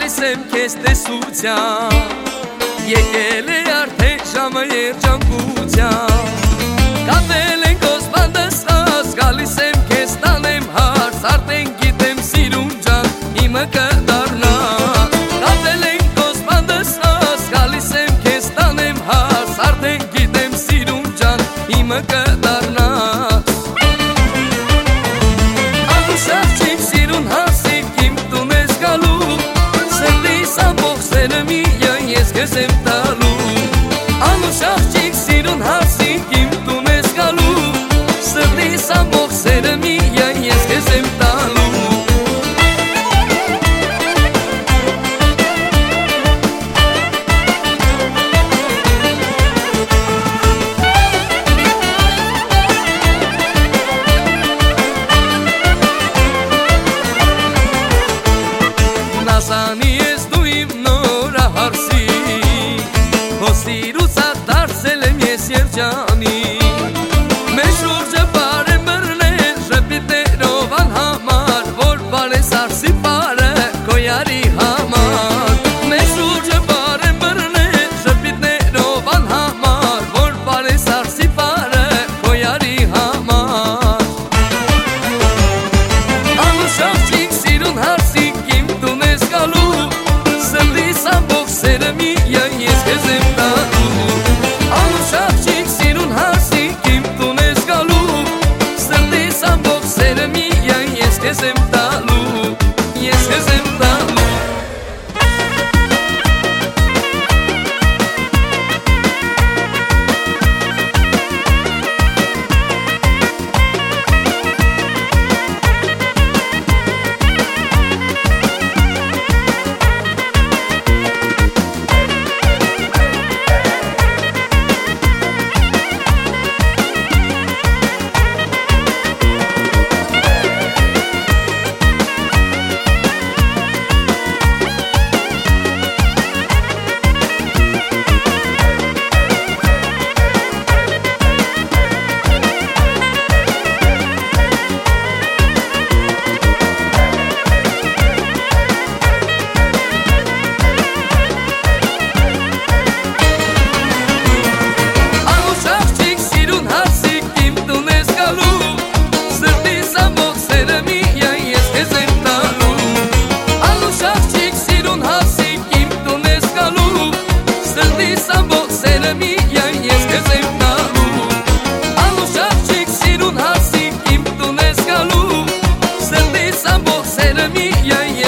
գալիս եմ քեզ տեսության, եկել է արդեն ժամը երջանկության, կապել ենք ոսպանդս աս, գալիս եմ քեզ տանեմ հարց, արդեն գիտեմ սիրուն ջան, իմը կդառնա, կապել ենք ոսպանդս աս, գալիս եմ քեզ տանեմ հարց, արդեն գիտեմ սիրուն ջան, իմը կդառնա. Քեզ եմ տալու, անուշ աղջիկ սիրուն հարսիկ իմ տուն ես գալու, սրտիս ամբողջ սերը միայն ես քեզ եմ տալու. Նազանի ես դու իմ նորահարսի, Սիրուց ադարձել եմ ես երջանի, մեր շուրջը պար է մրնել ժպիտներով անհամար, որ պարես արսի պարը քո յարի համար, մեր շուրջը պար է մրնել ժպիտներով անհամար, որ պարես արսի պարը քո յարի համար. Անուշ աղջիկ սիրուն հարսիկ իմ տուն ես գալու, սրտիս ամբողջ սերը միայն ես քեզ եմ Քեզ եմ տալու, ես քեզ եմ տալու. Yeah.